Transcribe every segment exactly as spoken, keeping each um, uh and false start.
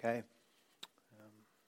okay? Um,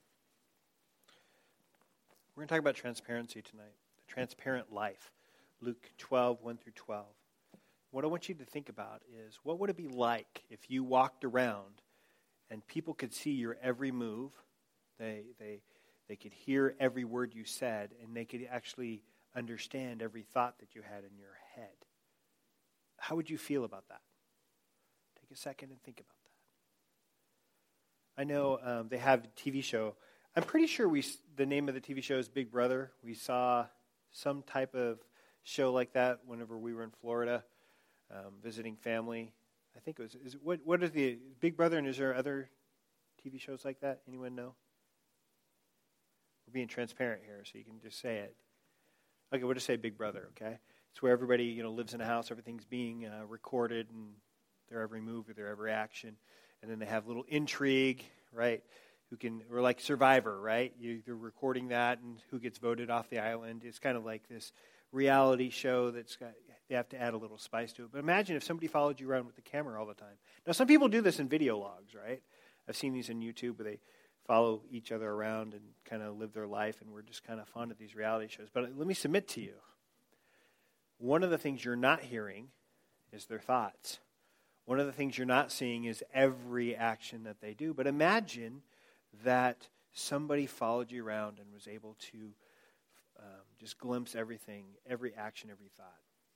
we're going to talk about transparency tonight, the transparent life. Luke twelve, one through twelve. What I want you to think about is, what would it be like if you walked around and people could see your every move, they they they could hear every word you said, and they could actually understand every thought that you had in your head? How would you feel about that? Take a second and think about that. I know um, they have a T V show. I'm pretty sure we the name of the T V show is Big Brother. We saw some type of show like that whenever we were in Florida, um, visiting family. I think it was, is, what, what is the Big Brother, and is there other T V shows like that? Anyone know? We're being transparent here, so you can just say it. Okay, we'll just say Big Brother, okay? It's where everybody, you know, lives in a house, everything's being uh, recorded, and their every move or their every action. And then they have little intrigue, right? Who can, or like Survivor, right? You, they're recording that, and who gets voted off the island. It's kind of like this reality show that's got, they have to add a little spice to it. But imagine if somebody followed you around with the camera all the time. Now, some people do this in video logs, right? I've seen these on YouTube where they follow each other around and kind of live their life, and we're just kind of fond of these reality shows. But let me submit to you, one of the things you're not hearing is their thoughts. One of the things you're not seeing is every action that they do. But imagine that somebody followed you around and was able to um, just glimpse everything, every action, every thought.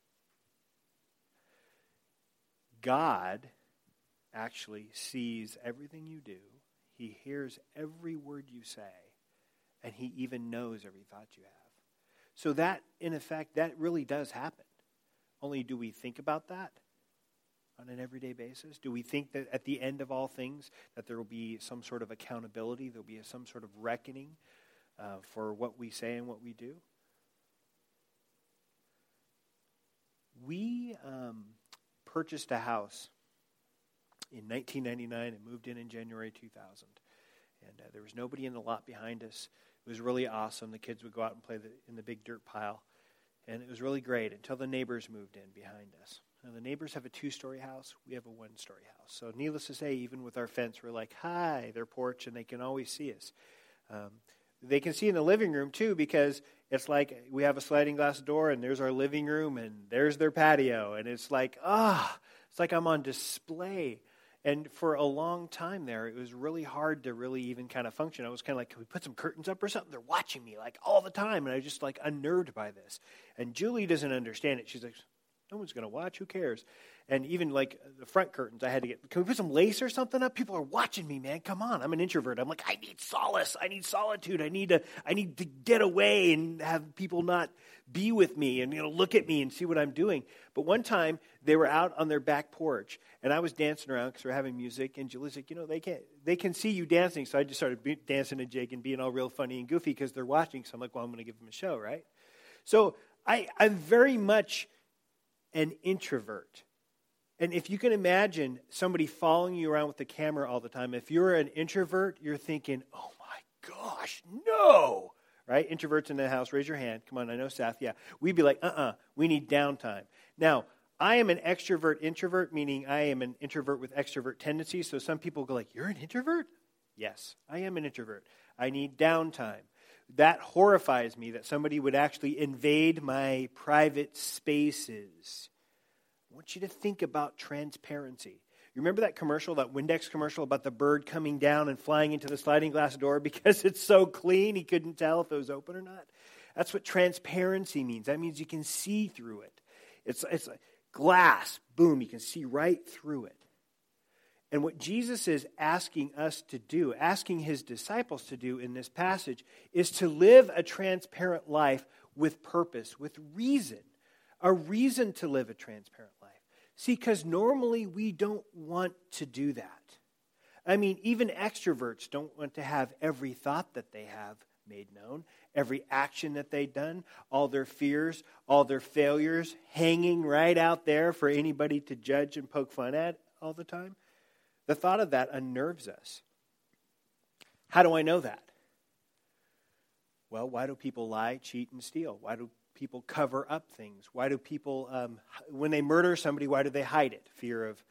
God actually sees everything you do. He hears every word you say, and he even knows every thought you have. So that, in effect, that really does happen. Only do we think about that on an everyday basis? Do we think that at the end of all things that there will be some sort of accountability, there will be some sort of reckoning uh, for what we say and what we do? We um, purchased a house in nineteen ninety-nine and moved in in January two thousand. And uh, there was nobody in the lot behind us. It was really awesome. The kids would go out and play the, in the big dirt pile. And it was really great until the neighbors moved in behind us. Now, the neighbors have a two-story house. We have a one-story house. So needless to say, even with our fence, we're like, hi, their porch, and they can always see us. Um, they can see in the living room, too, because it's like we have a sliding glass door, and there's our living room, and there's their patio. And it's like, ah, oh, it's like I'm on display. And for a long time there, it was really hard to really even kind of function. I was kind of like, can we put some curtains up or something? They're watching me like all the time. And I was just like unnerved by this. And Julie doesn't understand it. She's like, no one's going to watch. Who cares? And even like the front curtains, I had to get, can we put some lace or something up? People are watching me, man. Come on. I'm an introvert. I'm like, I need solace. I need solitude. I need to, I need to get away and have people not be with me and, you know, look at me and see what I'm doing. But one time they were out on their back porch and I was dancing around because we're having music, and Julie's like, you know, they can't, they can see you dancing. So I just started be- dancing and Jake and being all real funny and goofy because they're watching. So I'm like, well, I'm going to give them a show, right? So I, I'm very much an introvert. And if you can imagine somebody following you around with the camera all the time, if you're an introvert, you're thinking, oh my gosh, no. Right? Introverts in the house, raise your hand. Come on, I know Seth. Yeah. We'd be like, uh-uh, we need downtime. Now, I am an extrovert introvert, meaning I am an introvert with extrovert tendencies. So some people go like, you're an introvert? Yes, I am an introvert. I need downtime. That horrifies me that somebody would actually invade my private spaces. I want you to think about transparency. You remember that commercial, that Windex commercial about the bird coming down and flying into the sliding glass door because it's so clean he couldn't tell if it was open or not? That's what transparency means. That means you can see through it. It's, it's like glass, boom, you can see right through it. And what Jesus is asking us to do, asking his disciples to do in this passage, is to live a transparent life with purpose, with reason. A reason to live a transparent life. See, because normally we don't want to do that. I mean, even extroverts don't want to have every thought that they have made known, every action that they've done, all their fears, all their failures hanging right out there for anybody to judge and poke fun at all the time. The thought of that unnerves us. How do I know that? Well, why do people lie, cheat, and steal? Why do people cover up things? Why do people, um, when they murder somebody, why do they hide it? Fear of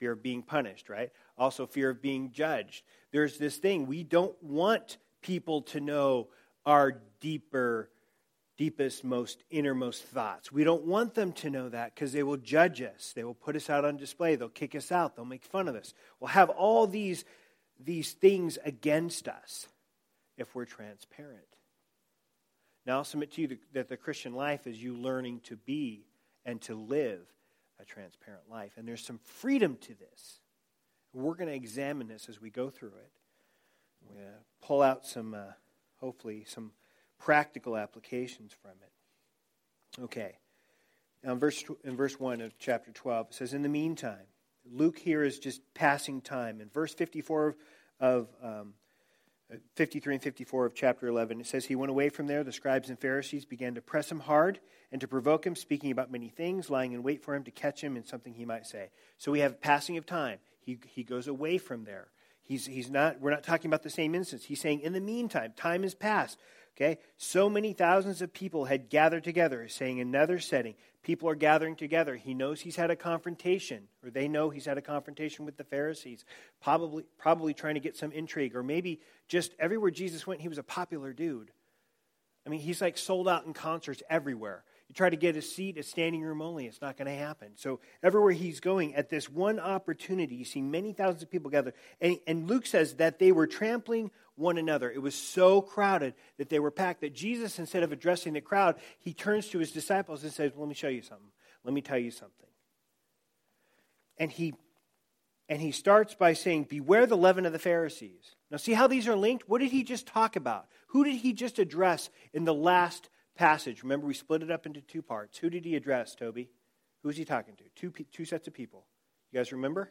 fear of being punished, right? Also fear of being judged. There's this thing, we don't want people to know our deeper, deepest, most innermost thoughts. We don't want them to know that because they will judge us. They will put us out on display. They'll kick us out. They'll make fun of us. We'll have all these, these things against us if we're transparent. Now I'll submit to you that the Christian life is you learning to be and to live a transparent life. And there's some freedom to this. We're going to examine this as we go through it. We're going to pull out some, uh, hopefully, some practical applications from it. Okay. Now in verse, in verse one of chapter twelve, it says, in the meantime, Luke here is just passing time. In verse fifty-four of um, fifty-three and fifty-four of chapter eleven, it says, he went away from there. The scribes and Pharisees began to press him hard and to provoke him, speaking about many things, lying in wait for him to catch him in something he might say. So we have passing of time. He he goes away from there. He's he's not. We're not talking about the same instance. He's saying, in the meantime, time has passed. Okay, so many thousands of people had gathered together. He's saying another setting. People are gathering together. He knows he's had a confrontation, or they know he's had a confrontation with the Pharisees, probably probably trying to get some intrigue, or maybe just everywhere Jesus went, he was a popular dude. I mean, he's like sold out in concerts everywhere. You try to get a seat, it's standing room only. It's not going to happen. So everywhere he's going, at this one opportunity, you see many thousands of people gather. And, and Luke says that they were trampling one another. It was so crowded that they were packed that Jesus, instead of addressing the crowd, he turns to his disciples and says, let me show you something. Let me tell you something. And he and he starts by saying, beware the leaven of the Pharisees. Now see how these are linked? What did he just talk about? Who did he just address in the last passage? Remember, we split it up into two parts. Who did he address, Toby? Who was he talking to? Two two sets of people. You guys remember?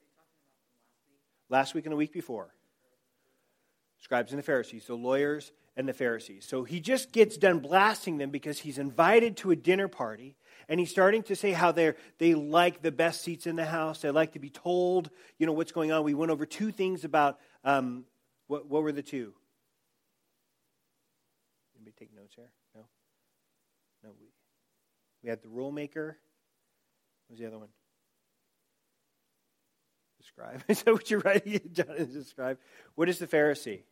Last week and the week before. Scribes and the Pharisees, the lawyers and the Pharisees. So he just gets done blasting them because he's invited to a dinner party, and he's starting to say how they they like the best seats in the house. They like to be told, you know, what's going on. We went over two things about, um, what, what were the two? Anybody take notes here? No? No, we, we had the rule maker. What was the other one? The scribe. Is that what you're writing? John is the scribe. What is the Pharisee?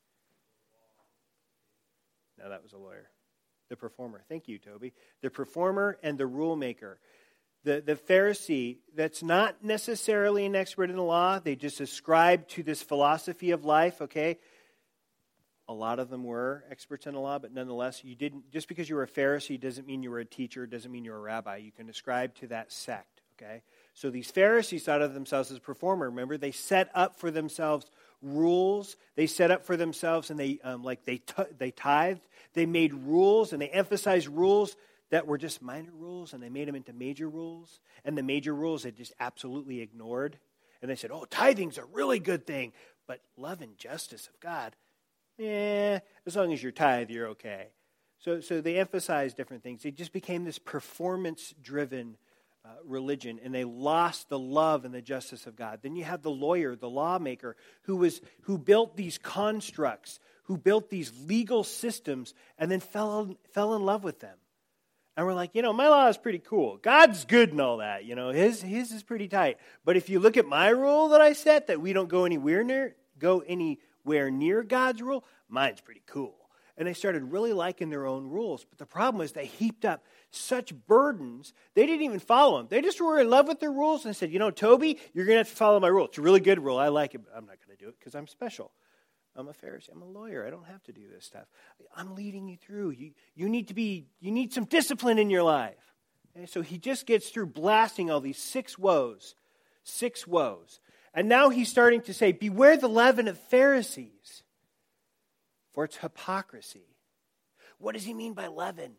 No, that was a lawyer. The performer. Thank you, Toby. The performer and the rule maker. The, the Pharisee, that's not necessarily an expert in the law. They just ascribe to this philosophy of life, okay? A lot of them were experts in the law, but nonetheless, you didn't. Just because you were a Pharisee doesn't mean you were a teacher, doesn't mean you're a rabbi. You can ascribe to that sect, okay? So these Pharisees thought of themselves as a performer. Remember, they set up for themselves rules. They set up for themselves, and they um, like they t- they tithed. They made rules, and they emphasized rules that were just minor rules, and they made them into major rules. And the major rules they just absolutely ignored. And they said, "Oh, tithing's a really good thing, but love and justice of God, yeah, as long as you're tithe, you're okay." So, so they emphasized different things. It just became this performance-driven Uh, religion, and they lost the love and the justice of God. Then you have the lawyer, the lawmaker, who was who built these constructs, who built these legal systems, and then fell fell in love with them. And we're like, you know, my law is pretty cool. God's good and all that, you know, his his is pretty tight. But if you look at my rule that I set, that we don't go anywhere near go anywhere near God's rule, mine's pretty cool. And they started really liking their own rules. But the problem is they heaped up such burdens, they didn't even follow them. They just were in love with their rules and said, you know, Toby, you're going to have to follow my rule. It's a really good rule. I like it, but I'm not going to do it because I'm special. I'm a Pharisee. I'm a lawyer. I don't have to do this stuff. I'm leading you through. You, you need to be, you need some discipline in your life. And so he just gets through blasting all these six woes. Six woes. And now he's starting to say, beware the leaven of Pharisees, for it's hypocrisy. What does he mean by leaven?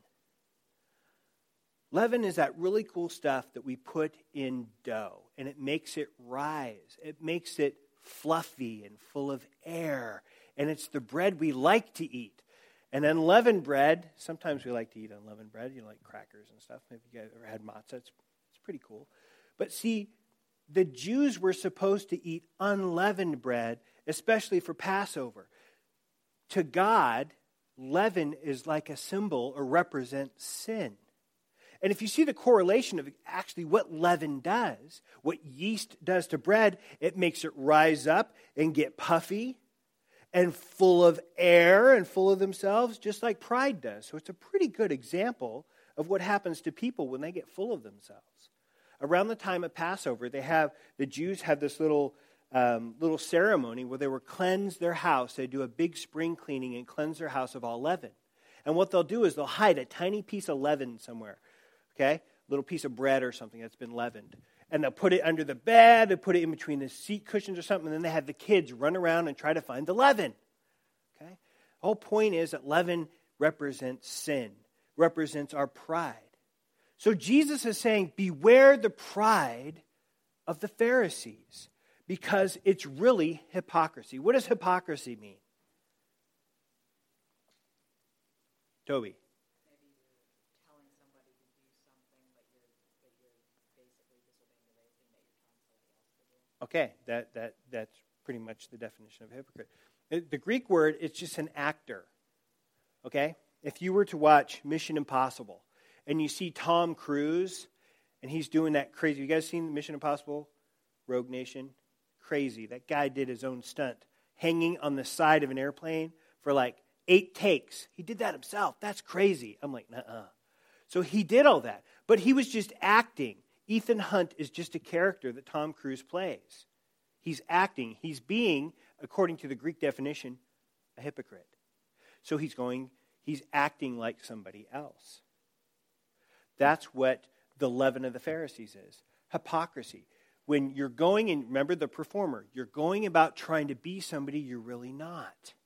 Leaven is that really cool stuff that we put in dough, and it makes it rise. It makes it fluffy and full of air, and it's the bread we like to eat. And unleavened bread, sometimes we like to eat unleavened bread, you know, like crackers and stuff. Maybe you guys ever had matzah. It's, it's pretty cool. But see, the Jews were supposed to eat unleavened bread, especially for Passover. To God, leaven is like a symbol or represents sin. And if you see the correlation of actually what leaven does, what yeast does to bread, it makes it rise up and get puffy and full of air and full of themselves, just like pride does. So it's a pretty good example of what happens to people when they get full of themselves. Around the time of Passover, they have the Jews have this little um, little ceremony where they would cleanse their house. They do a big spring cleaning and cleanse their house of all leaven. And what they'll do is they'll hide a tiny piece of leaven somewhere. Okay, a little piece of bread or something that's been leavened. And they'll put it under the bed, they'll put it in between the seat cushions or something, and then they have the kids run around and try to find the leaven. Okay? The whole point is that leaven represents sin, represents our pride. So Jesus is saying, beware the pride of the Pharisees, because it's really hypocrisy. What does hypocrisy mean? Toby. Okay, that, that that's pretty much the definition of a hypocrite. The Greek word, it's just an actor. Okay? If you were to watch Mission Impossible and you see Tom Cruise and he's doing that crazy, you guys seen Mission Impossible? Rogue Nation? Crazy. That guy did his own stunt, hanging on the side of an airplane for like eight takes. He did that himself. That's crazy. I'm like, nuh-uh. So he did all that. But he was just acting. Ethan Hunt is just a character that Tom Cruise plays. He's acting. He's being, according to the Greek definition, a hypocrite. So he's going, he's acting like somebody else. That's what the leaven of the Pharisees is. Hypocrisy. When you're going, and remember the performer, you're going about trying to be somebody you're really not.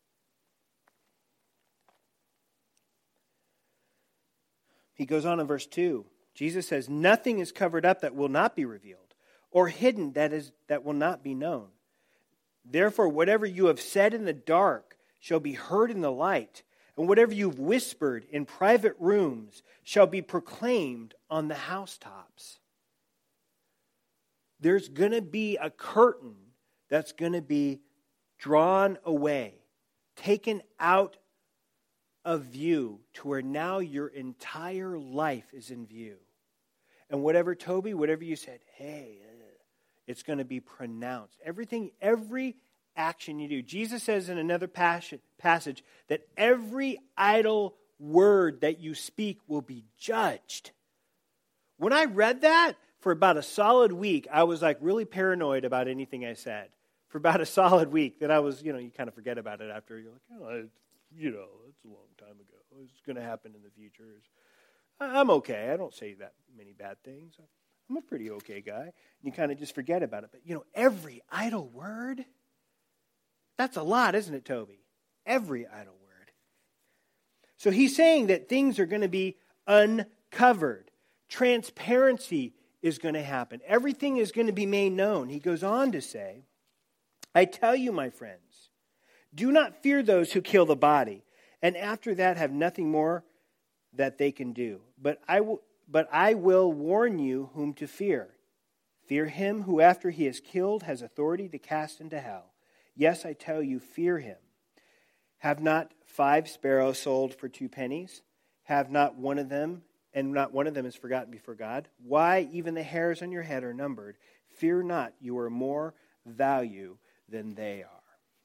He goes on in verse two. Jesus says, nothing is covered up that will not be revealed, or hidden that is that will not be known. Therefore, whatever you have said in the dark shall be heard in the light, and whatever you've whispered in private rooms shall be proclaimed on the housetops. There's going to be a curtain that's going to be drawn away, taken out of view to where now your entire life is in view. And whatever, Toby, whatever you said, hey, it's going to be pronounced. Everything, every action you do. Jesus says in another passage that every idle word that you speak will be judged. When I read that, for about a solid week, I was like really paranoid about anything I said. For about a solid week, that I was, you know, you kind of forget about it after. You're like, oh, I, you know, it's a long time ago. It's going to happen in the future. I'm okay. I don't say that many bad things. I'm a pretty okay guy. And you kind of just forget about it. But, you know, every idle word, that's a lot, isn't it, Toby? Every idle word. So he's saying that things are going to be uncovered. Transparency is going to happen. Everything is going to be made known. He goes on to say, I tell you, my friends, do not fear those who kill the body, and after that have nothing more that they can do. But I will, but I will warn you whom to fear. Fear him who after he is killed has authority to cast into hell. Yes, I tell you, fear him. Have not five sparrows sold for two pennies? Have not one of them, and not one of them is forgotten before God? Why, even the hairs on your head are numbered. Fear not, you are more value than they are.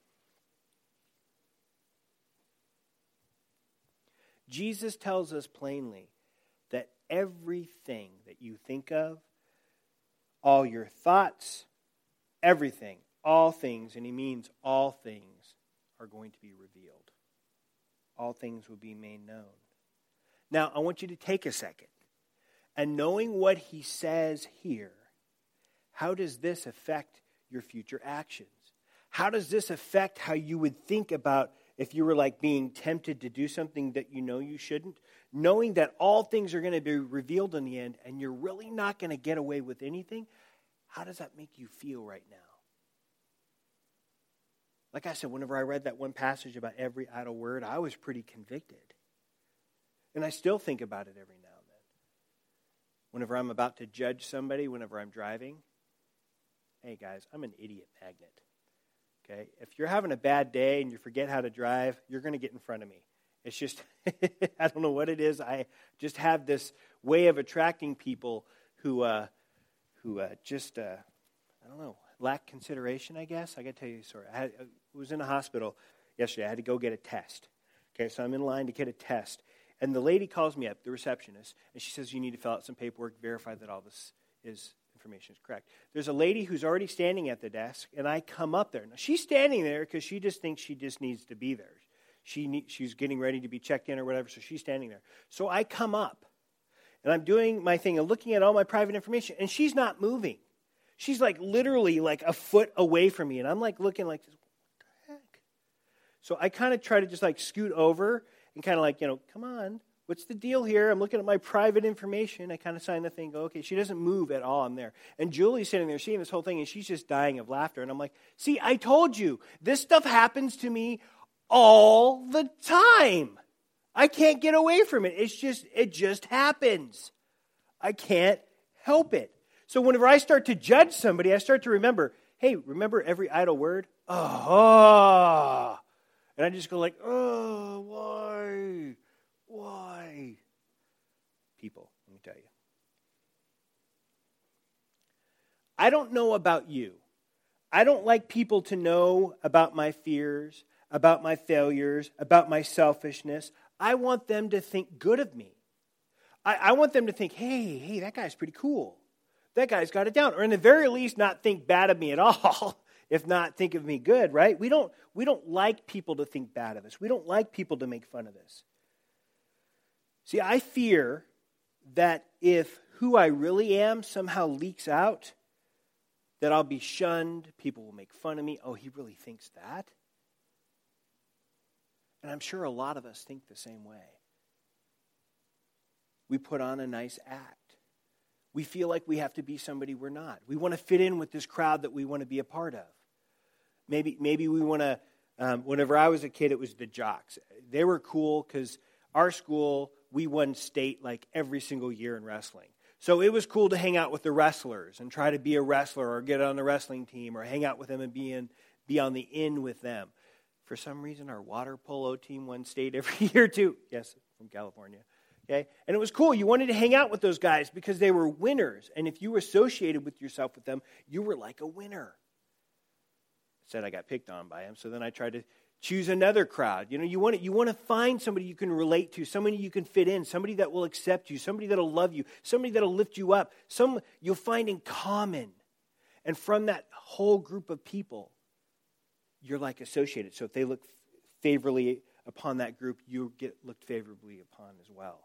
Jesus tells us plainly that everything that you think of, all your thoughts, everything, all things, and he means all things, are going to be revealed. All things will be made known. Now, I want you to take a second. And knowing what he says here, how does this affect your future actions? How does this affect how you would think about if you were like being tempted to do something that you know you shouldn't? Knowing that all things are going to be revealed in the end and you're really not going to get away with anything, how does that make you feel right now? Like I said, whenever I read that one passage about every idle word, I was pretty convicted. And I still think about it every now and then. Whenever I'm about to judge somebody, whenever I'm driving, hey guys, I'm an idiot magnet. Okay? If you're having a bad day and you forget how to drive, you're going to get in front of me. It's just, I don't know what it is. I just have this way of attracting people who, uh, who uh, just, uh, I don't know, lack consideration, I guess. I got to tell you a story. I, had, I was in a hospital yesterday. I had to go get a test. Okay, so I'm in line to get a test. And the lady calls me up, the receptionist, and she says, you need to fill out some paperwork, verify that all this is information is correct. There's a lady who's already standing at the desk, and I come up there. Now, she's standing there because she just thinks she just needs to be there. She need, she's getting ready to be checked in or whatever, so she's standing there. So I come up, and I'm doing my thing and looking at all my private information, and she's not moving. She's like literally like a foot away from me, and I'm like looking like this, what the heck? So I kind of try to just like scoot over and kind of like, you know, come on, what's the deal here? I'm looking at my private information. I kind of sign the thing, go, okay, she doesn't move at all. I'm there. And Julie's sitting there seeing this whole thing, and she's just dying of laughter. And I'm like, see, I told you, this stuff happens to me all the time. I can't get away from it. It's just, it just happens. I can't help it. So whenever I start to judge somebody, I start to remember, hey, remember every idle word? Oh, and I just go like, oh, why? Why? People, let me tell you. I don't know about you. I don't like people to know about my fears, about my failures, about my selfishness. I want them to think good of me. I, I want them to think, hey, hey, that guy's pretty cool. That guy's got it down. Or in the very least, not think bad of me at all. If not, think of me good, right? We don't, we don't like people to think bad of us. We don't like people to make fun of us. See, I fear that if who I really am somehow leaks out, that I'll be shunned, people will make fun of me. Oh, he really thinks that? And I'm sure a lot of us think the same way. We put on a nice act. We feel like we have to be somebody we're not. We want to fit in with this crowd that we want to be a part of. Maybe maybe we want to, um, whenever I was a kid, it was the jocks. They were cool because our school, we won state like every single year in wrestling. So it was cool to hang out with the wrestlers and try to be a wrestler or get on the wrestling team or hang out with them and be, in, be on the in with them. For some reason, our water polo team won state every year too. Yes, from California. Okay? And it was cool. You wanted to hang out with those guys because they were winners. And if you were associated with yourself with them, you were like a winner. Said I got picked on by him, so then I tried to choose another crowd. You know, you want to, you want to find somebody you can relate to, somebody you can fit in, somebody that will accept you, somebody that will love you, somebody that will lift you up, some you'll find in common. And from that whole group of people, you're like associated. So if they look favorably upon that group, you get looked favorably upon as well.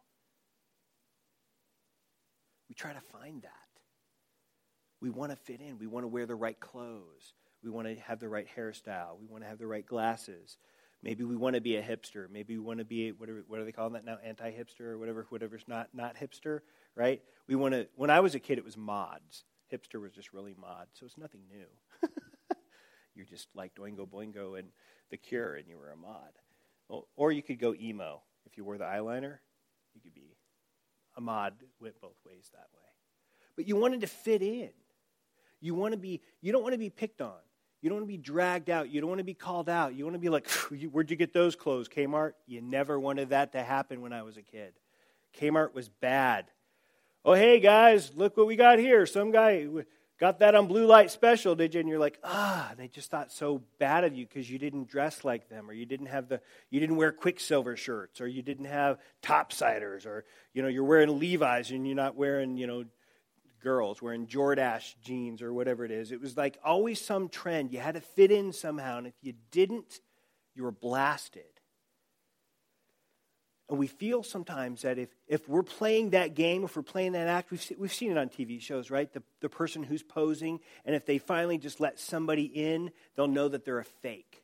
We try to find that. We want to fit in. We want to wear the right clothes. We want to have the right hairstyle. We want to have the right glasses. Maybe we want to be a hipster. Maybe we want to be, what are, what are they calling that now? Anti-hipster or whatever, whatever's not, not hipster, right? We want to, when I was a kid, it was mods. Hipster was just really mod, so it's nothing new. You're just like Doingo Boingo and The Cure, and you were a mod. Well, or you could go emo. If you wore the eyeliner, you could be a mod. Went both ways that way. But you wanted to fit in. You want to be. You don't want to be picked on. You don't want to be dragged out. You don't want to be called out. You want to be like, where'd you get those clothes, Kmart? You never wanted that to happen when I was a kid. Kmart was bad. Oh, hey, guys, look what we got here. Some guy got that on Blue Light Special, did you? And you're like, ah, they just thought so bad of you because you didn't dress like them, or you didn't have the, you didn't wear Quicksilver shirts, or you didn't have Topsiders, or, you know, you're wearing Levi's and you're not wearing, you know, girls wearing Jordache jeans or whatever it is. It was like always some trend. You had to fit in somehow, and if you didn't, you were blasted. And we feel sometimes that if, if we're playing that game, if we're playing that act, we've, we've seen it on T V shows, right? The, the person who's posing, and if they finally just let somebody in, they'll know that they're a fake.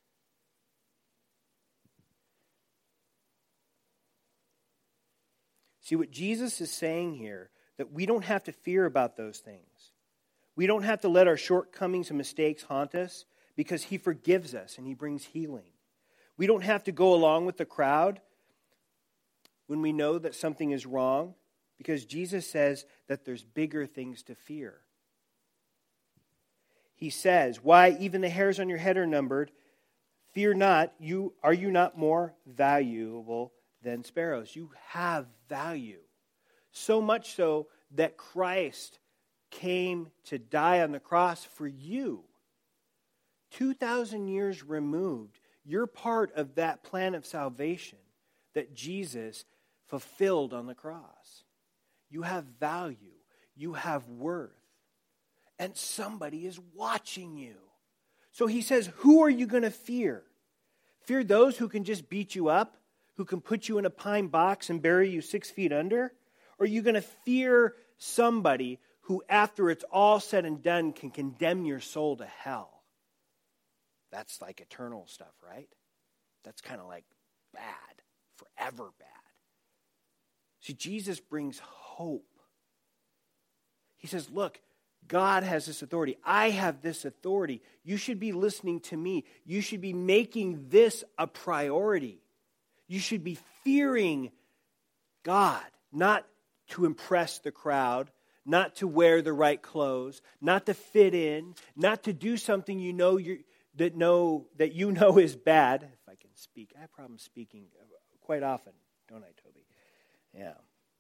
See, what Jesus is saying here, that we don't have to fear about those things. We don't have to let our shortcomings and mistakes haunt us because He forgives us and He brings healing. We don't have to go along with the crowd when we know that something is wrong, because Jesus says that there's bigger things to fear. He says, why even the hairs on your head are numbered. Fear not, you are you not more valuable than sparrows? You have value. So much so that Christ came to die on the cross for you. two thousand years removed, you're part of that plan of salvation that Jesus fulfilled on the cross. You have value. You have worth. And somebody is watching you. So he says, who are you going to fear? Fear those who can just beat you up, who can put you in a pine box and bury you six feet under? Or are you going to fear somebody who, after it's all said and done, can condemn your soul to hell? That's like eternal stuff, right? That's kind of like bad, forever bad. See, Jesus brings hope. He says, look, God has this authority. I have this authority. You should be listening to me. You should be making this a priority. You should be fearing God, not to impress the crowd, not to wear the right clothes, not to fit in, not to do something you know you that know that you know is bad. If I can speak, I have problems speaking quite often, don't I, Toby? Yeah.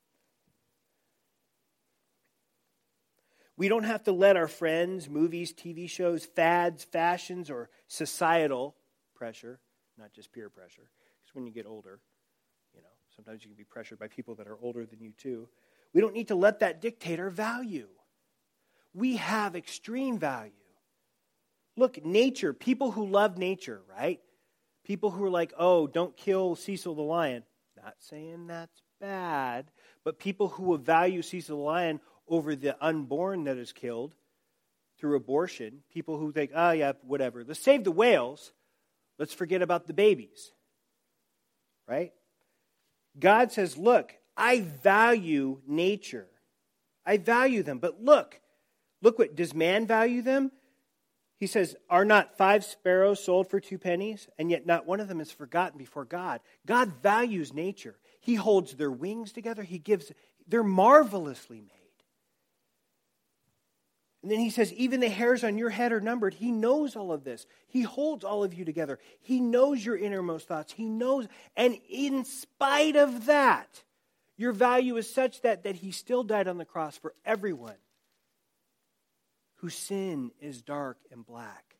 We don't have to let our friends, movies, T V shows, fads, fashions, or societal pressure, not just peer pressure, because when you get older, you know, sometimes you can be pressured by people that are older than you too. We don't need to let that dictate our value. We have extreme value. Look, nature, people who love nature, right? People who are like, oh, don't kill Cecil the lion. Not saying that's bad, but people who will value Cecil the lion over the unborn that is killed through abortion, people who think, oh yeah, whatever. Let's save the whales. Let's forget about the babies. Right? God says, look, I value nature. I value them. But look, look what, does man value them? He says, are not five sparrows sold for two pennies? And yet not one of them is forgotten before God. God values nature. He holds their wings together. He gives, they're marvelously made. And then he says, even the hairs on your head are numbered. He knows all of this. He holds all of you together. He knows your innermost thoughts. He knows, and in spite of that, your value is such that, that he still died on the cross for everyone whose sin is dark and black.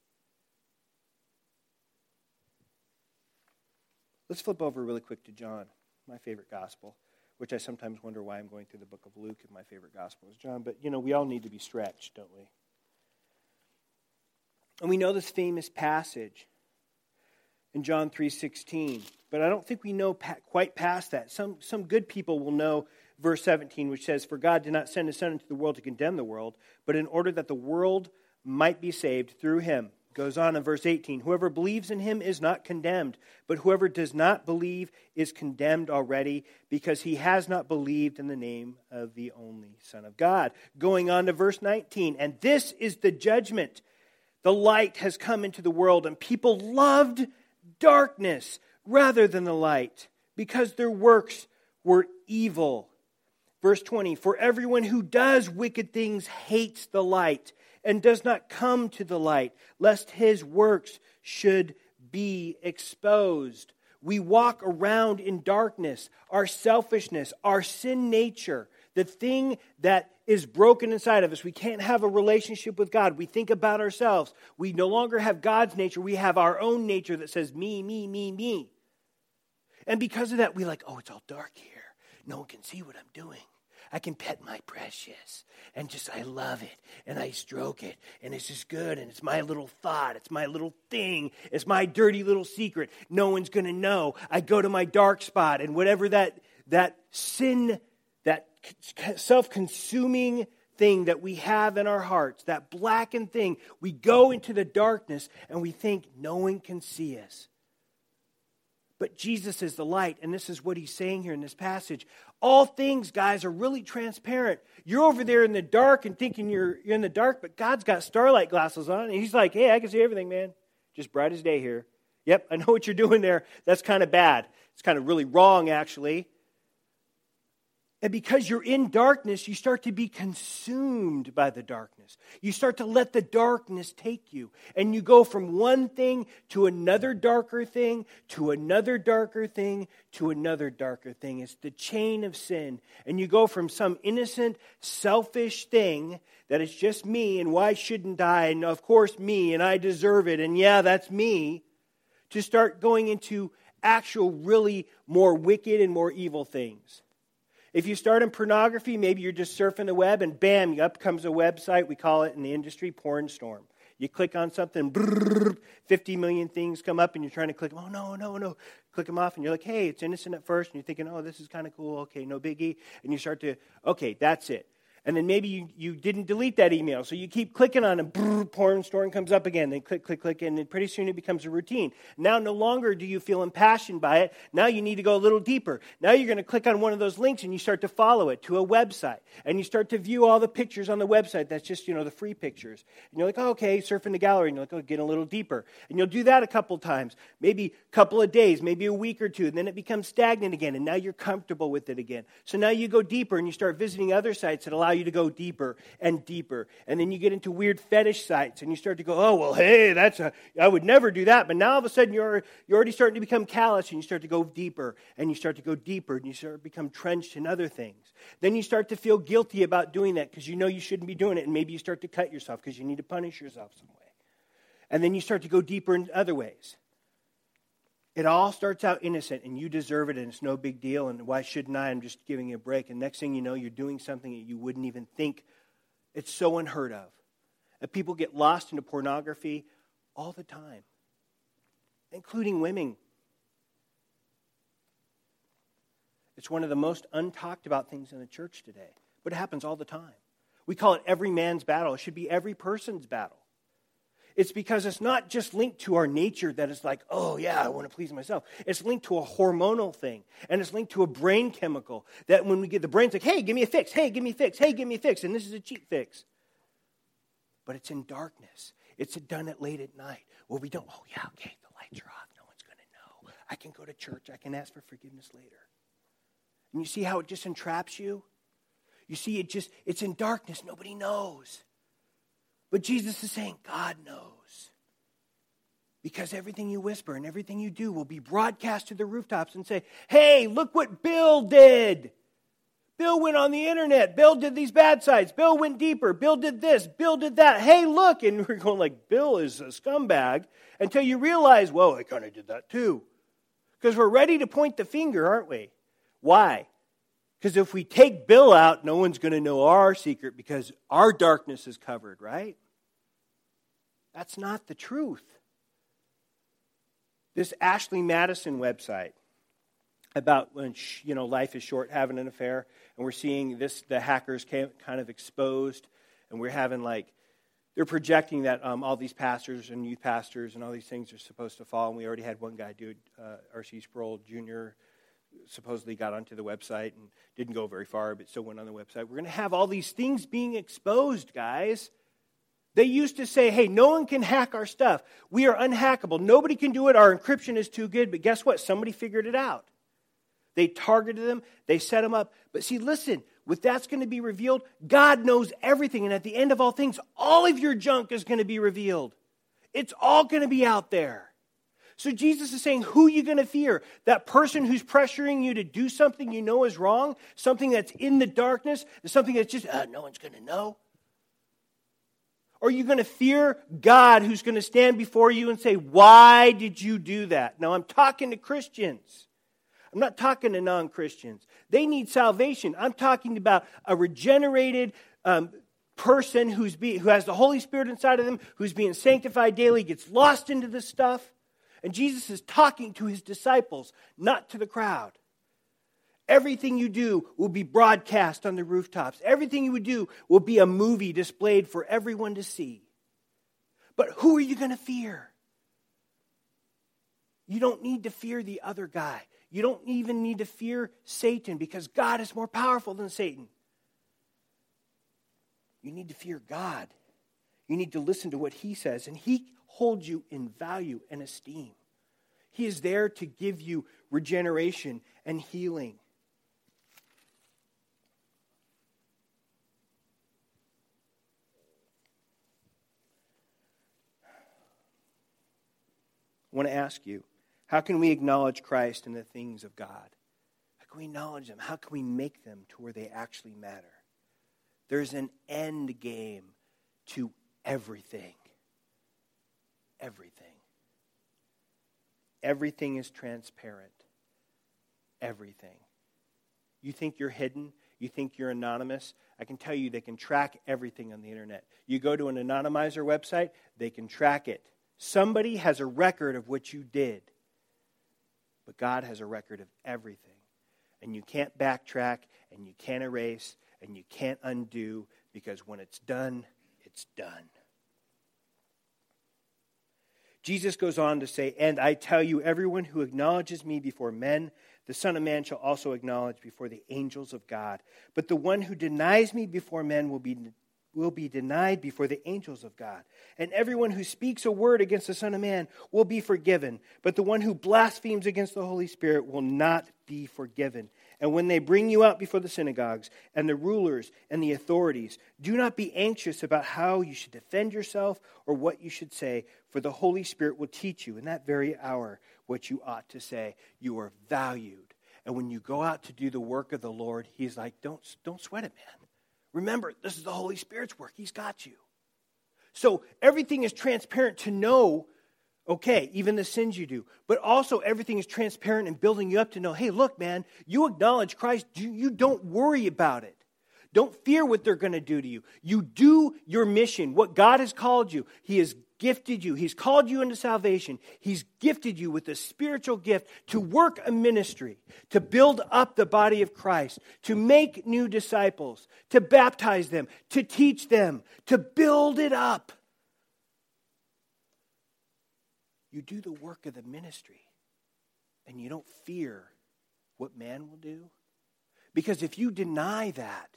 Let's flip over really quick to John, my favorite gospel, which I sometimes wonder why I'm going through the book of Luke if my favorite gospel is John. But, you know, we all need to be stretched, don't we? And we know this famous passage in John three sixteen. But I don't think we know pa- quite past that. Some, some good people will know verse seventeen, which says, for God did not send his Son into the world to condemn the world, but in order that the world might be saved through him. Goes on in verse eighteen, whoever believes in him is not condemned, but whoever does not believe is condemned already, because he has not believed in the name of the only Son of God. Going on to verse nineteen, and this is the judgment. The light has come into the world, and people loved darkness rather than the light, because their works were evil. Verse twenty, for everyone who does wicked things hates the light and does not come to the light, lest his works should be exposed. We walk around in darkness, our selfishness, our sin nature, the thing that is broken inside of us. We can't have a relationship with God. We think about ourselves. We no longer have God's nature. We have our own nature that says me, me, me, me. And because of that, we like, oh, it's all dark here. No one can see what I'm doing. I can pet my precious and just, I love it and I stroke it and it's just good and it's my little thought. It's my little thing. It's my dirty little secret. No one's going to know. I go to my dark spot and whatever that, that sin, that self-consuming thing that we have in our hearts, that blackened thing, we go into the darkness and we think no one can see us. But Jesus is the light, and this is what he's saying here in this passage. All things, guys, are really transparent. You're over there in the dark and thinking you're, you're in the dark, but God's got starlight glasses on, and he's like, hey, I can see everything, man. Just bright as day here. Yep, I know what you're doing there. That's kind of bad. It's kind of really wrong, actually. And because you're in darkness, you start to be consumed by the darkness. You start to let the darkness take you. And you go from one thing to another darker thing, to another darker thing, to another darker thing. It's the chain of sin. And you go from some innocent, selfish thing that it's just me, and why shouldn't I? And of course me, and I deserve it, and yeah, that's me, to start going into actual, really more wicked and more evil things. If you start in pornography, maybe you're just surfing the web and bam, up comes a website. We call it in the industry porn storm. You click on something, brrr, fifty million things come up and you're trying to click them. Oh, no, no, no. Click them off and you're like, hey, it's innocent at first. And you're thinking, oh, this is kind of cool. Okay, no biggie. And you start to, okay, that's it. And then maybe you, you didn't delete that email, so you keep clicking on it, brrr, porn storm comes up again, then click, click, click, and then pretty soon it becomes a routine. Now no longer do you feel impassioned by it. Now you need to go a little deeper. Now you're going to click on one of those links and you start to follow it to a website. And you start to view all the pictures on the website. That's just, you know, the free pictures. And you're like, oh, okay, surfing the gallery. And you're like, oh, get a little deeper. And you'll do that a couple times, maybe a couple of days, maybe a week or two, and then it becomes stagnant again, and now you're comfortable with it again. So now you go deeper and you start visiting other sites that allow you to go deeper and deeper. And then you get into weird fetish sites and you start to go, oh, well, hey, that's a, I would never do that. But now all of a sudden you're, you're already starting to become callous and you start to go deeper and you start to go deeper and you start to become trenched in other things. Then you start to feel guilty about doing that because you know you shouldn't be doing it, and maybe you start to cut yourself because you need to punish yourself some way. And then you start to go deeper in other ways. It all starts out innocent and you deserve it and it's no big deal, and why shouldn't I? I'm just giving you a break. And next thing you know, you're doing something that you wouldn't even think. It's so unheard of. And people get lost into pornography all the time, including women. It's one of the most untalked about things in the church today, but it happens all the time. We call it every man's battle. It should be every person's battle. It's because it's not just linked to our nature that it's like, oh yeah, I want to please myself. It's linked to a hormonal thing. And it's linked to a brain chemical that when we get, the brain's like, hey, give me a fix. Hey, give me a fix. Hey, give me a fix. And this is a cheap fix. But it's in darkness. It's done at late at night. Well, we don't, oh yeah, okay, the lights are off. No one's going to know. I can go to church. I can ask for forgiveness later. And you see how it just entraps you? You see, it just, it's in darkness. Nobody knows. But Jesus is saying, God knows. Because everything you whisper and everything you do will be broadcast to the rooftops and say, hey, look what Bill did. Bill went on the internet. Bill did these bad sites. Bill went deeper. Bill did this. Bill did that. Hey, look. And we're going like, Bill is a scumbag. Until you realize, whoa, I kind of did that too. Because we're ready to point the finger, aren't we? Why? Because if we take Bill out, no one's going to know our secret because our darkness is covered, right? That's not the truth. This Ashley Madison website about when, you know, life is short, having an affair, and we're seeing this, the hackers kind of exposed, and we're having like, they're projecting that um, all these pastors and youth pastors and all these things are supposed to fall, and we already had one guy do it, uh, R C Sproul Junior supposedly got onto the website and didn't go very far, but still went on the website. We're going to have all these things being exposed, guys. They used to say, hey, no one can hack our stuff. We are unhackable. Nobody can do it. Our encryption is too good. But guess what? Somebody figured it out. They targeted them. They set them up. But see, listen, with that's going to be revealed, God knows everything. And at the end of all things, all of your junk is going to be revealed. It's all going to be out there. So Jesus is saying, who are you going to fear? That person who's pressuring you to do something you know is wrong? Something that's in the darkness? Something that's just, uh, no one's going to know? Or are you going to fear God who's going to stand before you and say, why did you do that? Now, I'm talking to Christians. I'm not talking to non-Christians. They need salvation. I'm talking about a regenerated um, person who's be, who has the Holy Spirit inside of them, who's being sanctified daily, gets lost into this stuff. And Jesus is talking to his disciples, not to the crowd. Everything you do will be broadcast on the rooftops. Everything you would do will be a movie displayed for everyone to see. But who are you going to fear? You don't need to fear the other guy. You don't even need to fear Satan because God is more powerful than Satan. You need to fear God. You need to listen to what he says, and he holds you in value and esteem. He is there to give you regeneration and healing. want to ask you, how can we acknowledge Christ in the things of God? How can we acknowledge them? How can we make them to where they actually matter? There's an end game to everything. Everything. Everything is transparent. Everything. You think you're hidden? You think you're anonymous? I can tell you they can track everything on the internet. You go to an anonymizer website, they can track it. Somebody has a record of what you did. But God has a record of everything. And you can't backtrack, and you can't erase, and you can't undo, because when it's done, it's done. Jesus goes on to say, and I tell you, everyone who acknowledges me before men, the Son of Man shall also acknowledge before the angels of God. But the one who denies me before men will be will be denied before the angels of God. And everyone who speaks a word against the Son of Man will be forgiven. But the one who blasphemes against the Holy Spirit will not be forgiven. And when they bring you out before the synagogues and the rulers and the authorities, do not be anxious about how you should defend yourself or what you should say, for the Holy Spirit will teach you in that very hour what you ought to say. You are valued. And when you go out to do the work of the Lord, he's like, don't, don't sweat it, man. Remember, this is the Holy Spirit's work. He's got you. So everything is transparent to know, okay, even the sins you do. But also everything is transparent and building you up to know, hey, look, man, you acknowledge Christ. You, you don't worry about it. Don't fear what they're going to do to you. You do your mission, what God has called you. He has gifted you. He's called you into salvation. He's gifted you with a spiritual gift to work a ministry, to build up the body of Christ, to make new disciples, to baptize them, to teach them, to build it up. You do the work of the ministry, and you don't fear what man will do. Because if you deny that,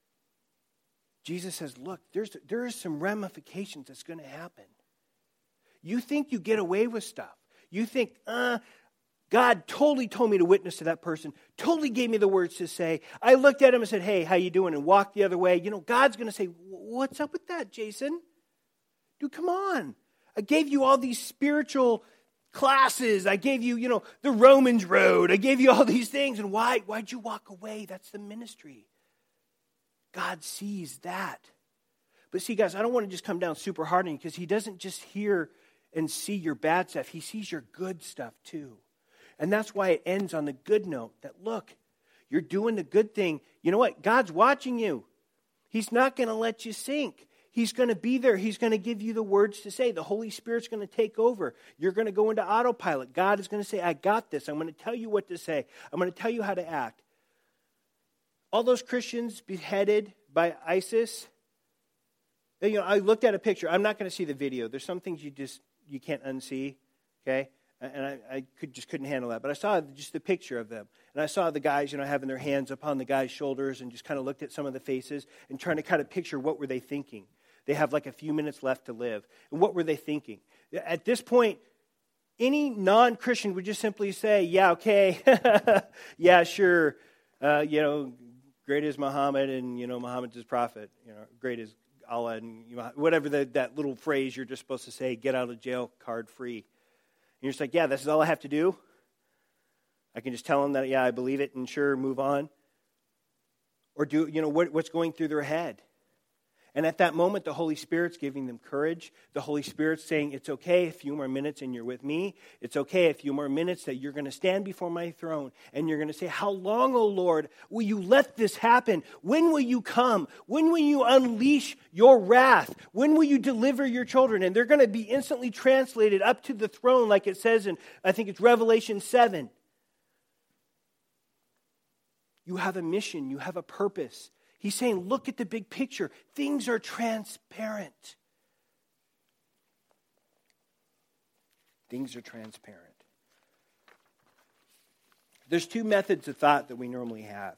Jesus says, look, there's there is some ramifications that's going to happen. You think you get away with stuff. You think, uh, God totally told me to witness to that person, totally gave me the words to say. I looked at him and said, hey, how you doing? And walked the other way. You know, God's going to say, what's up with that, Jason? Dude, come on. I gave you all these spiritual classes. I gave you, you know, the Romans road. I gave you all these things. And why? Why'd you walk away? That's the ministry. God sees that. But see, guys, I don't want to just come down super hard on you, because he doesn't just hear and see your bad stuff. He sees your good stuff too. And that's why it ends on the good note that, look, you're doing the good thing. You know what? God's watching you. He's not going to let you sink. He's going to be there. He's going to give you the words to say. The Holy Spirit's going to take over. You're going to go into autopilot. God is going to say, I got this. I'm going to tell you what to say. I'm going to tell you how to act. All those Christians beheaded by ISIS, you know, I looked at a picture. I'm not going to see the video. There's some things you just, you can't unsee, okay? And I, I could just couldn't handle that. But I saw just the picture of them. And I saw the guys, you know, having their hands upon the guy's shoulders, and just kind of looked at some of the faces and trying to kind of picture what were they thinking. They have like a few minutes left to live. And what were they thinking? At this point, any non-Christian would just simply say, yeah, okay, yeah, sure, uh, you know, great is Muhammad, and, you know, Muhammad's his prophet, you know, great is Allah, and you know, whatever the, that little phrase you're just supposed to say, get out of jail card free. And you're just like, yeah, this is all I have to do? I can just tell them that, yeah, I believe it, and sure, move on? Or do, you know, what, what's going through their head? And at that moment, the Holy Spirit's giving them courage. The Holy Spirit's saying, it's okay a few more minutes and you're with me. It's okay a few more minutes that you're going to stand before my throne and you're going to say, how long, O Lord, will you let this happen? When will you come? When will you unleash your wrath? When will you deliver your children? And they're going to be instantly translated up to the throne, like it says in, I think it's Revelation seven. You have a mission. You have a purpose. He's saying, look at the big picture. Things are transparent. Things are transparent. There's two methods of thought that we normally have.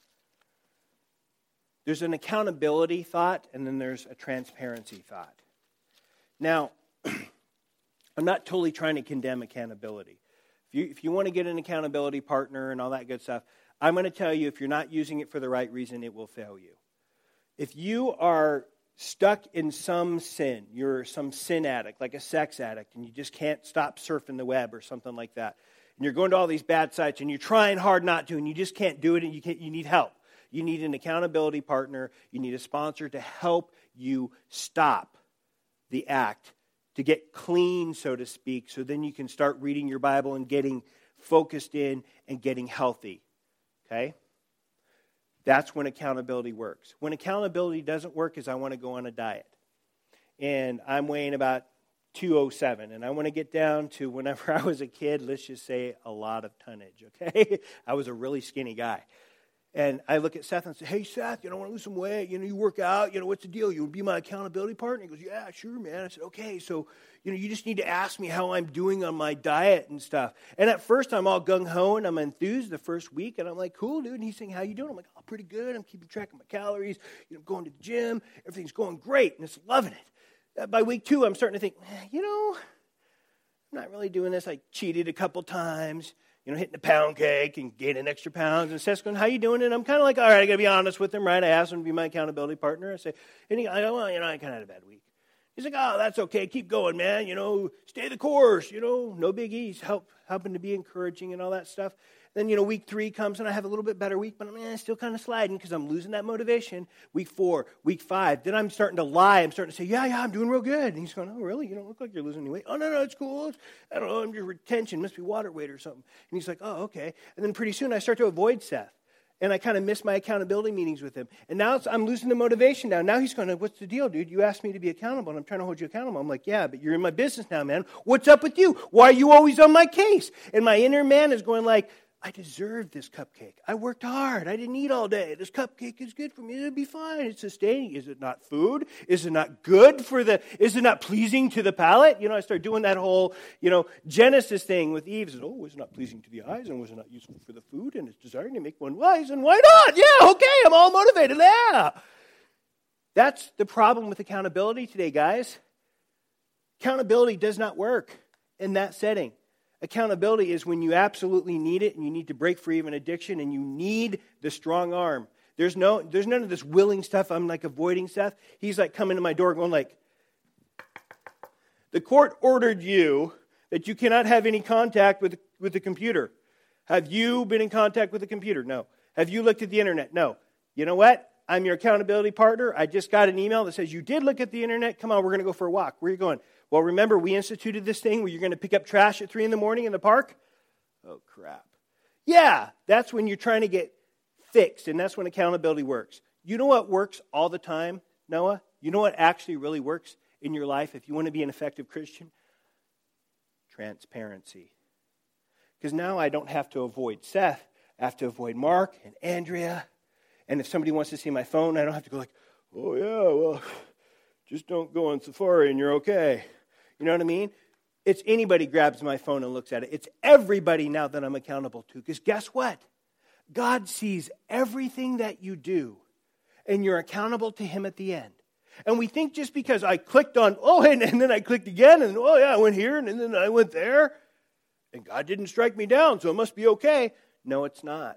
There's an accountability thought, and then there's a transparency thought. Now, I'm not totally trying to condemn accountability. If you, if you want to get an accountability partner and all that good stuff, I'm going to tell you, if you're not using it for the right reason, it will fail you. If you are stuck in some sin. You're some sin addict, like a sex addict, and you just can't stop surfing the web or something like that. And you're going to all these bad sites, and you're trying hard not to, and you just can't do it, and you can't, you need help. You need an accountability partner. You need a sponsor to help you stop the act, to get clean, so to speak, so then you can start reading your Bible and getting focused in and getting healthy. Okay? That's when accountability works. When accountability doesn't work is I want to go on a diet. And I'm weighing about two oh seven. And I want to get down to whenever I was a kid, let's just say a lot of tonnage, okay? I was a really skinny guy. And I look at Seth and say, hey, Seth, you know, I want to lose some weight. You know, you work out. You know, what's the deal? You want to be my accountability partner? He goes, yeah, sure, man. I said, okay, so, you know, you just need to ask me how I'm doing on my diet and stuff. And at first, I'm all gung-ho and I'm enthused the first week. And I'm like, cool, dude. And he's saying, how you doing? I'm like, oh, pretty good. I'm keeping track of my calories. You know, I'm going to the gym. Everything's going great. And it's loving it. Uh, by week two, I'm starting to think, you know, I'm not really doing this. I cheated a couple times. You know, hitting the pound cake and gaining extra pounds. And Seth's going, how you doing? And I'm kind of like, all right, I got to be honest with him, right? I asked him to be my accountability partner. I say, and he, I go, well, you know, I kind of had a bad week. He's like, oh, that's okay. Keep going, man. You know, stay the course. You know, no biggies. Help, helping to be encouraging and all that stuff. Then, you know, week three comes and I have a little bit better week, but I'm eh, still kind of sliding because I'm losing that motivation. Week four, week five, then I'm starting to lie. I'm starting to say, yeah, yeah, I'm doing real good. And he's going, oh, really? You don't look like you're losing any weight. Oh, no, no, it's cool. It's, I don't know, I'm just retention. Must be water weight or something. And he's like, oh, okay. And then pretty soon I start to avoid Seth. And I kind of miss my accountability meetings with him. And now it's, I'm losing the motivation now. Now he's going, what's the deal, dude? You asked me to be accountable, and I'm trying to hold you accountable. I'm like, yeah, but you're in my business now, man. What's up with you? Why are you always on my case? And my inner man is going like, I deserve this cupcake. I worked hard. I didn't eat all day. This cupcake is good for me. It'll be fine. It's sustaining. Is it not food? Is it not good for the, is it not pleasing to the palate? You know, I started doing that whole, you know, Genesis thing with Eve. Said, oh, was it not pleasing to the eyes and was it not useful for the food and it's desiring to make one wise and why not? Yeah, okay, I'm all motivated. Yeah. That's the problem with accountability today, guys. Accountability does not work in that setting. Accountability is when you absolutely need it and you need to break free of an addiction and you need the strong arm. There's no, there's none of this willing stuff. I'm like avoiding Seth. He's like coming to my door going like, the court ordered you that you cannot have any contact with, with the computer. Have you been in contact with the computer? No. Have you looked at the internet? No. You know what? I'm your accountability partner. I just got an email that says you did look at the internet. Come on, we're going to go for a walk. Where are you going? Well, remember, we instituted this thing where you're going to pick up trash at three in the morning in the park? Oh, crap. Yeah, that's when you're trying to get fixed, and that's when accountability works. You know what works all the time, Noah? You know what actually really works in your life if you want to be an effective Christian? Transparency. Because now I don't have to avoid Seth. I have to avoid Mark and Andrea. And if somebody wants to see my phone, I don't have to go like, oh, yeah, well, just don't go on Safari and you're okay. You know what I mean? It's anybody grabs my phone and looks at it. It's everybody now that I'm accountable to. Because guess what? God sees everything that you do, and you're accountable to Him at the end. And we think just because I clicked on, oh, and, and then I clicked again, and oh, yeah, I went here, and, and then I went there, and God didn't strike me down, so it must be okay. No, it's not.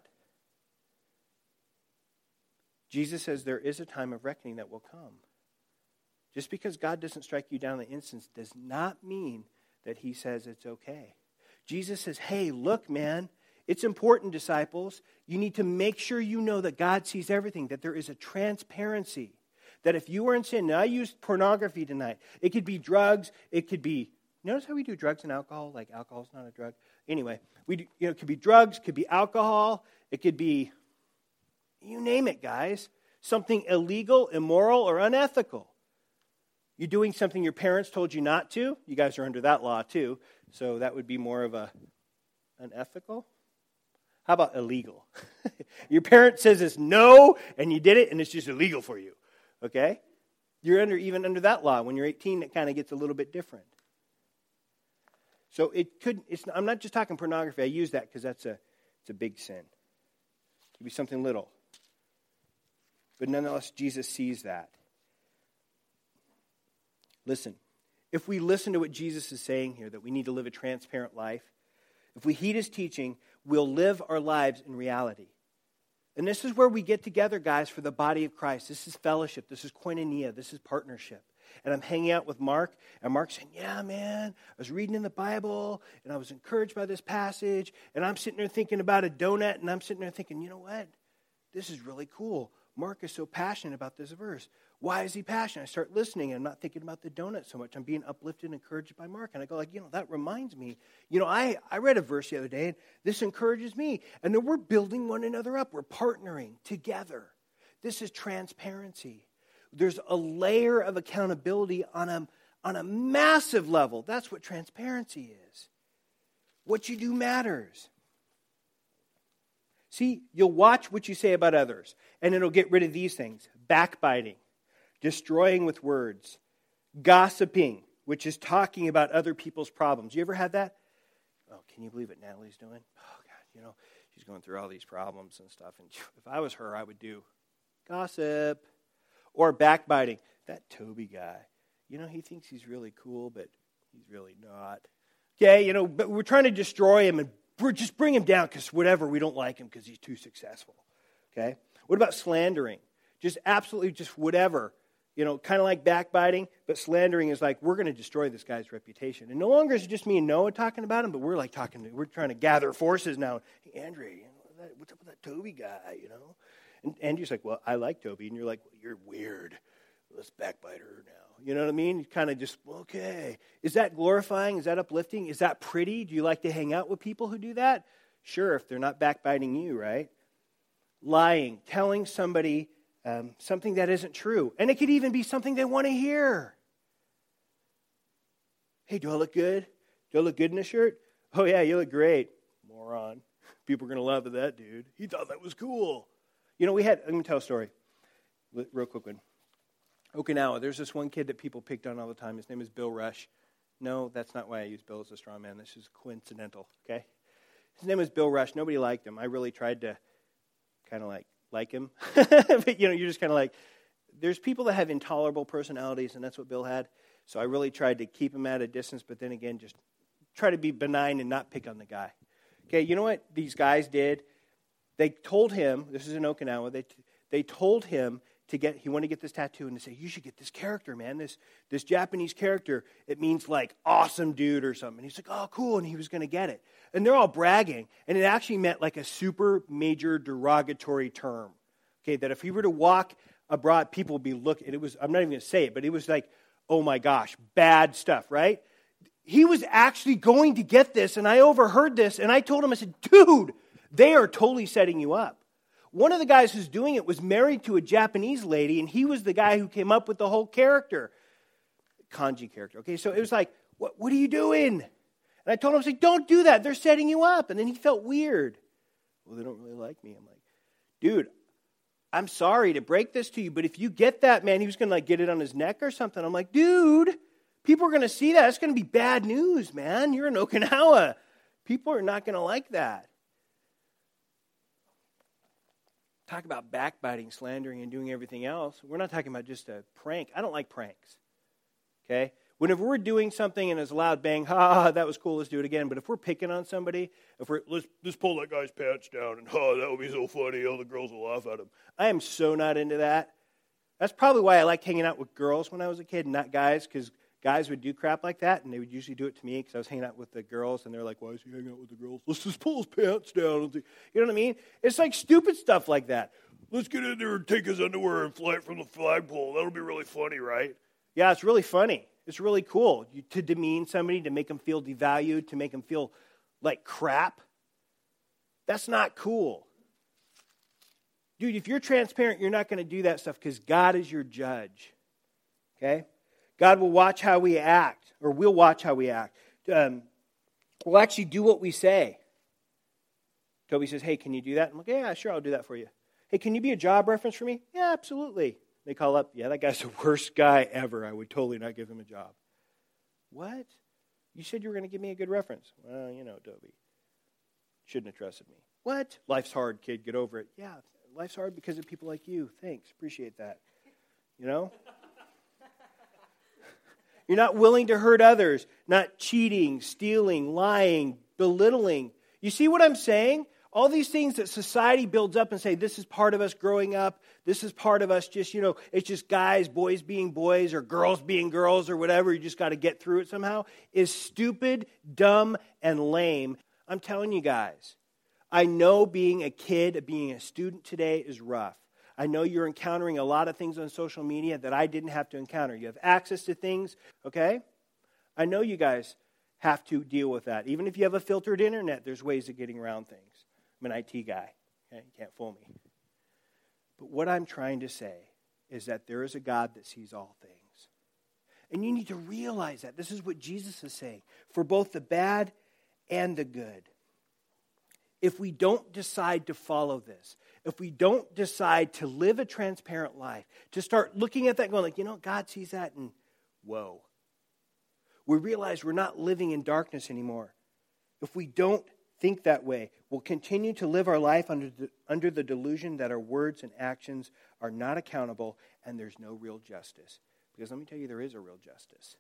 Jesus says there is a time of reckoning that will come. Just because God doesn't strike you down in the instance does not mean that He says it's okay. Jesus says, hey, look, man, it's important, disciples. You need to make sure you know that God sees everything, that there is a transparency, that if you are in sin, now I used pornography tonight. It could be drugs. It could be, notice how we do drugs and alcohol, like alcohol's not a drug. Anyway, we do, you know, it could be drugs, it could be alcohol, it could be, you name it, guys, something illegal, immoral, or unethical. You're doing something your parents told you not to. You guys are under that law too. So that would be more of a unethical. How about illegal? Your parent says it's no, and you did it, and it's just illegal for you. Okay? You're under even under that law. When you're eighteen, it kind of gets a little bit different. So it could. It's. I'm not just talking pornography. I use that because that's a. It's a big sin. It could be something little. But nonetheless, Jesus sees that. Listen, if we listen to what Jesus is saying here, that we need to live a transparent life, if we heed His teaching, we'll live our lives in reality. And this is where we get together, guys, for the body of Christ. This is fellowship. This is koinonia. This is partnership. And I'm hanging out with Mark, and Mark's saying, yeah, man, I was reading in the Bible, and I was encouraged by this passage, and I'm sitting there thinking about a donut, and I'm sitting there thinking, you know what? This is really cool. Mark is so passionate about this verse. Why is he passionate? I start listening, and I'm not thinking about the donut so much. I'm being uplifted and encouraged by Mark. And I go like, you know, that reminds me. You know, I, I read a verse the other day, and this encourages me. And then we're building one another up. We're partnering together. This is transparency. There's a layer of accountability on a, on a massive level. That's what transparency is. What you do matters. See, you'll watch what you say about others, and it'll get rid of these things. Backbiting, destroying with words, gossiping, which is talking about other people's problems. You ever had that? Oh, can you believe what Natalie's doing? Oh, God, you know, she's going through all these problems and stuff. And if I was her, I would do gossip. Or backbiting. That Toby guy, you know, he thinks he's really cool, but he's really not. Okay, you know, but we're trying to destroy him and we're just bring him down because whatever, we don't like him because he's too successful. Okay? What about slandering? Just absolutely just whatever. You know, kind of like backbiting, but slandering is like, we're going to destroy this guy's reputation. And no longer is it just me and Noah talking about him, but we're like talking, we're trying to gather forces now. Hey, Andrea, you know, what's up with that Toby guy, you know? And Andrew's like, well, I like Toby. And you're like, well, you're weird. Let's backbite her now. You know what I mean? You kind of just, okay. Is that glorifying? Is that uplifting? Is that pretty? Do you like to hang out with people who do that? Sure, if they're not backbiting you, right? Lying, telling somebody um, something that isn't true. And it could even be something they want to hear. Hey, do I look good? Do I look good in this shirt? Oh, yeah, you look great. Moron. People are going to laugh at that dude. He thought that was cool. You know, we had, let me tell a story, real quick one. Okinawa, there's this one kid that people picked on all the time. His name is Bill Rush. No, that's not why I use Bill as a straw man. This is coincidental, okay? His name was Bill Rush. Nobody liked him. I really tried to kind of like like him. But, you know, you're just kind of like, there's people that have intolerable personalities, and that's what Bill had. So I really tried to keep him at a distance, but then again, just try to be benign and not pick on the guy. Okay, you know what these guys did? They told him, this is in Okinawa, they they told him to get, he wanted to get this tattoo, and they say, you should get this character, man, this this Japanese character. It means like awesome dude or something. And he's like, oh, cool, and he was going to get it. And they're all bragging, and it actually meant like a super major derogatory term. Okay, that if he were to walk abroad, people would be looking, and it was, I'm not even going to say it, but it was like, oh my gosh, bad stuff, right? He was actually going to get this, and I overheard this, and I told him, I said, dude, they are totally setting you up. One of the guys who's doing it was married to a Japanese lady, and he was the guy who came up with the whole character. Kanji character. Okay, so it was like, what, what are you doing? And I told him, I was like, don't do that. They're setting you up. And then he felt weird. Well, they don't really like me. I'm like, dude, I'm sorry to break this to you, but if you get that, man, he was going to like get it on his neck or something. I'm like, dude, people are going to see that. It's going to be bad news, man. You're in Okinawa. People are not going to like that. Talk about backbiting, slandering, and doing everything else. We're not talking about just a prank. I don't like pranks. Okay? Whenever we're doing something and it's a loud bang, ha, ha, ha, that was cool, let's do it again. But if we're picking on somebody, if we're, let's, let's pull that guy's pants down and, oh, that would be so funny, all the girls will laugh at him. I am so not into that. That's probably why I liked hanging out with girls when I was a kid and not guys, because guys would do crap like that, and they would usually do it to me because I was hanging out with the girls, and they're like, why is he hanging out with the girls? Let's just pull his pants down. You know what I mean? It's like stupid stuff like that. Let's get in there and take his underwear and fly it from the flagpole. That'll be really funny, right? Yeah, it's really funny. It's really cool. You, to demean somebody, to make them feel devalued, to make them feel like crap. That's not cool. Dude, if you're transparent, you're not going to do that stuff because God is your judge. Okay? God will watch how we act, or we'll watch how we act. Um, we'll actually do what we say. Toby says, hey, can you do that? I'm like, yeah, sure, I'll do that for you. Hey, can you be a job reference for me? Yeah, absolutely. They call up, yeah, that guy's the worst guy ever. I would totally not give him a job. What? You said you were going to give me a good reference. Well, you know, Toby. Shouldn't have trusted me. What? Life's hard, kid. Get over it. Yeah, life's hard because of people like you. Thanks. Appreciate that. You know? You're not willing to hurt others. Not cheating, stealing, lying, belittling. You see what I'm saying? All these things that society builds up and say, this is part of us growing up. This is part of us just, you know, it's just guys, boys being boys or girls being girls or whatever. You just got to get through it somehow. Is stupid, dumb, and lame. I'm telling you guys, I know being a kid, being a student today is rough. I know you're encountering a lot of things on social media that I didn't have to encounter. You have access to things, okay? I know you guys have to deal with that. Even if you have a filtered internet, there's ways of getting around things. I'm an I T guy. Okay? You can't fool me. But what I'm trying to say is that there is a God that sees all things. And you need to realize that. This is what Jesus is saying. For both the bad and the good. If we don't decide to follow this, if we don't decide to live a transparent life, to start looking at that and going like, you know, God sees that and whoa. We realize we're not living in darkness anymore. If we don't think that way, we'll continue to live our life under the, under the delusion that our words and actions are not accountable and there's no real justice. Because let me tell you, there is a real justice.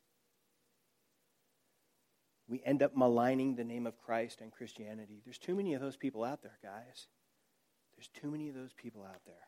We end up maligning the name of Christ and Christianity. There's too many of those people out there, guys. There's too many of those people out there.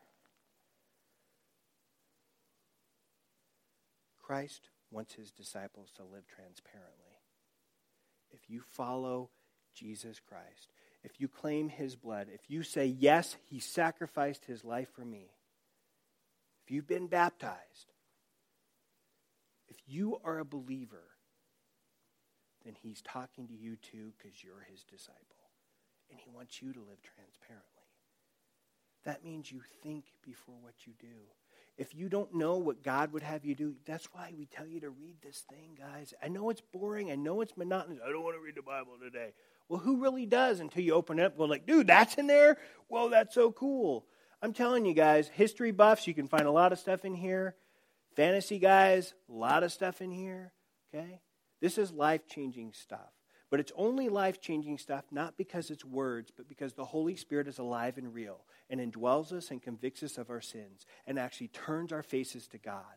Christ wants his disciples to live transparently. If you follow Jesus Christ, if you claim his blood, if you say, yes, he sacrificed his life for me, if you've been baptized, if you are a believer, then he's talking to you too because you're his disciple. And he wants you to live transparently. That means you think before what you do. If you don't know what God would have you do, that's why we tell you to read this thing, guys. I know it's boring. I know it's monotonous. I don't want to read the Bible today. Well, who really does until you open it up and go like, dude, that's in there? Well, that's so cool. I'm telling you guys, history buffs, you can find a lot of stuff in here. Fantasy guys, a lot of stuff in here. Okay? This is life-changing stuff. But it's only life-changing stuff not because it's words, but because the Holy Spirit is alive and real and indwells us and convicts us of our sins and actually turns our faces to God.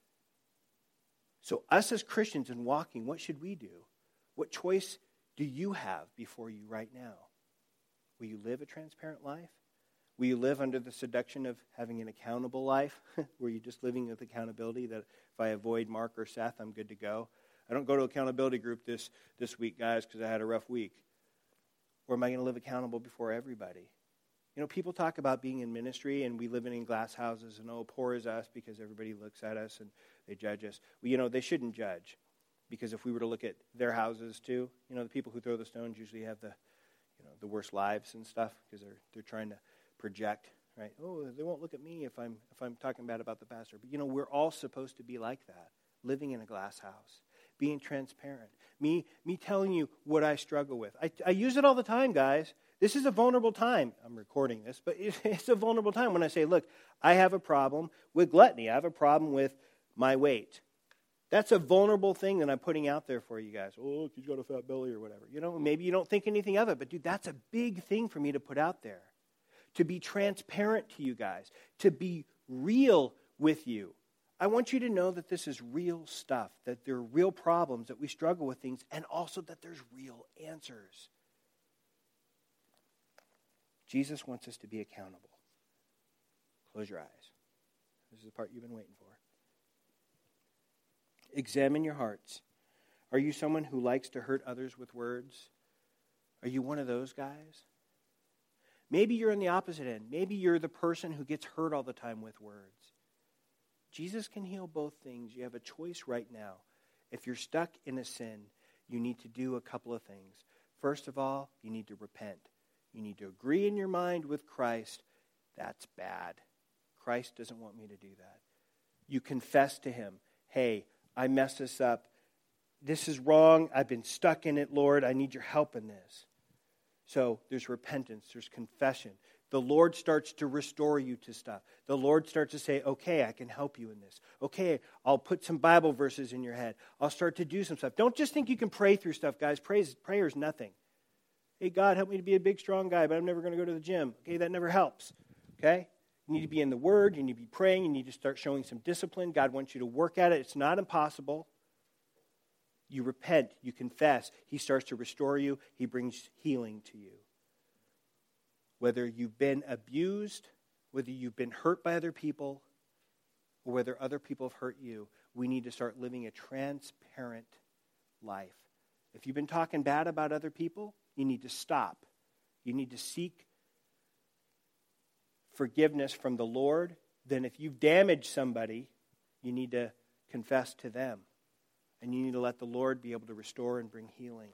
So us as Christians in walking, what should we do? What choice do you have before you right now? Will you live a transparent life? Will you live under the seduction of having an accountable life? Where you're just living with accountability that if I avoid Mark or Seth, I'm good to go? I don't go to accountability group this, this week, guys, because I had a rough week. Or am I going to live accountable before everybody? You know, people talk about being in ministry and we living in glass houses and, oh, poor is us because everybody looks at us and they judge us. Well, you know, they shouldn't judge because if we were to look at their houses too, you know, the people who throw the stones usually have the, you know, the worst lives and stuff because they're they're trying to project, right? Oh, they won't look at me if I'm if I'm talking bad about the pastor. But, you know, we're all supposed to be like that, living in a glass house. Being transparent. Me me telling you what I struggle with. I, I use it all the time, guys. This is a vulnerable time. I'm recording this, but it's, it's a vulnerable time when I say, look, I have a problem with gluttony. I have a problem with my weight. That's a vulnerable thing that I'm putting out there for you guys. Oh, look, he's got a fat belly or whatever. You know, maybe you don't think anything of it, but dude, that's a big thing for me to put out there. To be transparent to you guys. To be real with you. I want you to know that this is real stuff, that there are real problems, that we struggle with things, and also that there's real answers. Jesus wants us to be accountable. Close your eyes. This is the part you've been waiting for. Examine your hearts. Are you someone who likes to hurt others with words? Are you one of those guys? Maybe you're in the opposite end. Maybe you're the person who gets hurt all the time with words. Jesus can heal both things. You have a choice right now. If you're stuck in a sin, you need to do a couple of things. First of all, you need to repent. You need to agree in your mind with Christ. That's bad. Christ doesn't want me to do that. You confess to him, hey, I messed this up. This is wrong. I've been stuck in it, Lord. I need your help in this. So there's repentance. There's confession. The Lord starts to restore you to stuff. The Lord starts to say, okay, I can help you in this. Okay, I'll put some Bible verses in your head. I'll start to do some stuff. Don't just think you can pray through stuff, guys. Praise, prayer is nothing. Hey, God, help me to be a big, strong guy, but I'm never going to go to the gym. Okay, that never helps. Okay? You need to be in the Word. You need to be praying. You need to start showing some discipline. God wants you to work at it. It's not impossible. You repent. You confess. He starts to restore you. He brings healing to you. Whether you've been abused, whether you've been hurt by other people, or whether other people have hurt you, we need to start living a transparent life. If you've been talking bad about other people, you need to stop. You need to seek forgiveness from the Lord. Then if you've damaged somebody, you need to confess to them. And you need to let the Lord be able to restore and bring healing.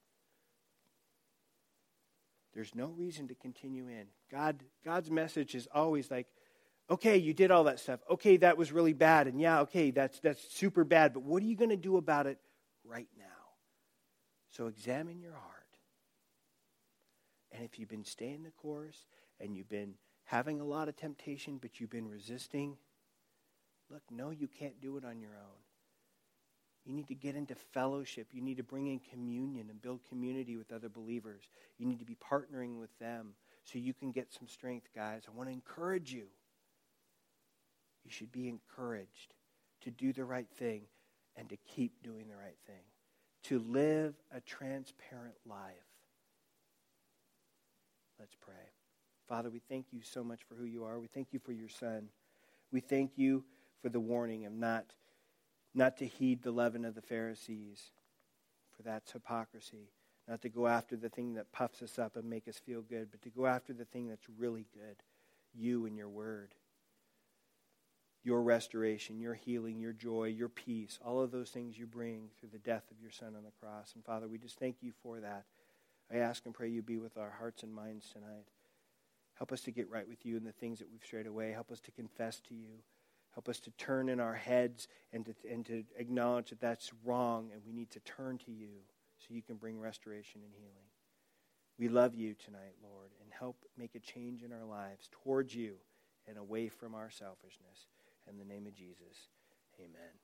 There's no reason to continue in. God, God's message is always like, okay, you did all that stuff. Okay, that was really bad. And yeah, okay, that's that's super bad. But what are you going to do about it right now? So examine your heart. And if you've been staying the course and you've been having a lot of temptation, but you've been resisting, look, no, you can't do it on your own. You need to get into fellowship. You need to bring in communion and build community with other believers. You need to be partnering with them so you can get some strength, guys. I want to encourage you. You should be encouraged to do the right thing and to keep doing the right thing. To live a transparent life. Let's pray. Father, we thank you so much for who you are. We thank you for your Son. We thank you for the warning of not, not to heed the leaven of the Pharisees, for that's hypocrisy. Not to go after the thing that puffs us up and make us feel good, but to go after the thing that's really good, you and your word. Your restoration, your healing, your joy, your peace, all of those things you bring through the death of your Son on the cross. And Father, we just thank you for that. I ask and pray you be with our hearts and minds tonight. Help us to get right with you in the things that we've strayed away. Help us to confess to you. Help us to turn in our heads and to, and to acknowledge that that's wrong and we need to turn to you so you can bring restoration and healing. We love you tonight, Lord, and help make a change in our lives towards you and away from our selfishness. In the name of Jesus, amen.